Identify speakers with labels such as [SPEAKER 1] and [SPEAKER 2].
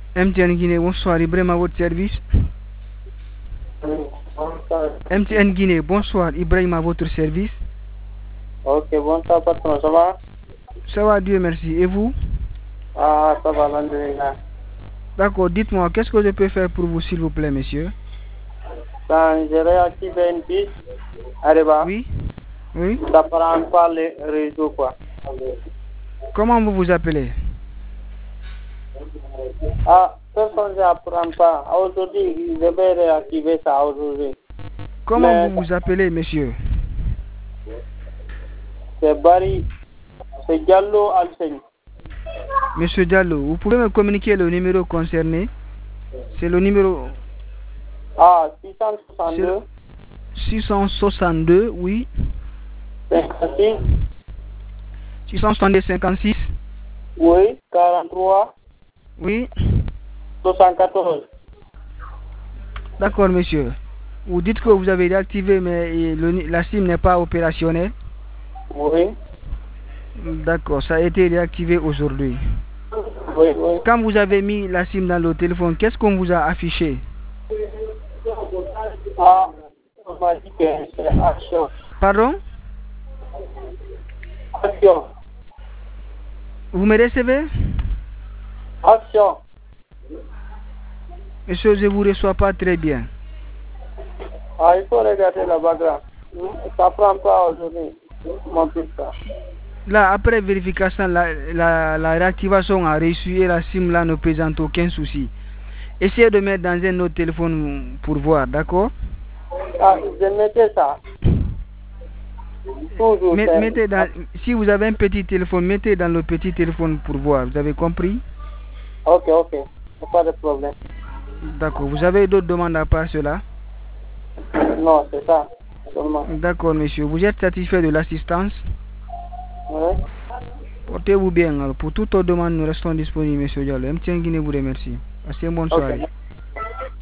[SPEAKER 1] MTN Guinée, bonsoir, Ibrahim à votre service. MTN Guinée, bonsoir, Ibrahim à votre service.
[SPEAKER 2] Ok, bonsoir patron, ça va?
[SPEAKER 1] Ça va, Dieu merci. Et vous?
[SPEAKER 2] Ah, ça va, alhamdulillah.
[SPEAKER 1] D'accord, dites-moi, qu'est-ce que je peux faire pour vous, s'il vous plaît, monsieur?
[SPEAKER 2] Quand j'ai réactivé une piste, Arriba,
[SPEAKER 1] Oui? Oui?
[SPEAKER 2] ça prend pas le réseau, quoi.
[SPEAKER 1] Comment vous vous appelez?
[SPEAKER 2] Ah, personne ne apprend pas. Aujourd'hui, je vais réactiver ça aujourd'hui.
[SPEAKER 1] Comment
[SPEAKER 2] Mais
[SPEAKER 1] vous vous appelez, monsieur?
[SPEAKER 2] c'est Barry, c'est Diallo Alseigne.
[SPEAKER 1] Monsieur Diallo, vous pouvez me communiquer le numéro concerné? C'est le numéro
[SPEAKER 2] Ah,
[SPEAKER 1] c'est
[SPEAKER 2] 662,
[SPEAKER 1] 662, oui.
[SPEAKER 2] 56,
[SPEAKER 1] 662 56,
[SPEAKER 2] oui, 43,
[SPEAKER 1] oui.
[SPEAKER 2] 74.
[SPEAKER 1] D'accord, monsieur. Vous dites que vous avez réactivé, mais la SIM n'est pas opérationnelle.
[SPEAKER 2] Oui,
[SPEAKER 1] D'accord, ça a été réactivé aujourd'hui.
[SPEAKER 2] oui, oui.
[SPEAKER 1] Quand vous avez mis la SIM dans le téléphone, qu'est-ce qu'on vous a affiché?
[SPEAKER 2] Ah, on m'a dit que c'est action.
[SPEAKER 1] Pardon?
[SPEAKER 2] Action.
[SPEAKER 1] Vous me recevez?
[SPEAKER 2] Action.
[SPEAKER 1] Monsieur, je ne vous reçois pas très bien.
[SPEAKER 2] Ah, il faut regarder la bagarre. Ça prend pas aujourd'hui, mon fils.
[SPEAKER 1] Là, après vérification, la réactivation a réussi et la SIM là ne présente aucun souci. Essayez de mettre dans un autre téléphone pour voir, d'accord?
[SPEAKER 2] Ah, je mettais ça. Toujours.
[SPEAKER 1] Si vous avez un petit téléphone, mettez dans le petit téléphone pour voir. Vous avez compris?
[SPEAKER 2] Ok, ok. Pas de problème.
[SPEAKER 1] D'accord. Vous avez d'autres demandes à part cela?
[SPEAKER 2] Non, c'est ça. Seulement.
[SPEAKER 1] D'accord, monsieur. Vous êtes satisfait de l'assistance?
[SPEAKER 2] Oui.
[SPEAKER 1] Portez-vous bien. Pour toute autre demande, nous restons disponibles, monsieur Diallo. MTN Guinée vous remercie. Passez une bonne soirée.
[SPEAKER 2] Ok.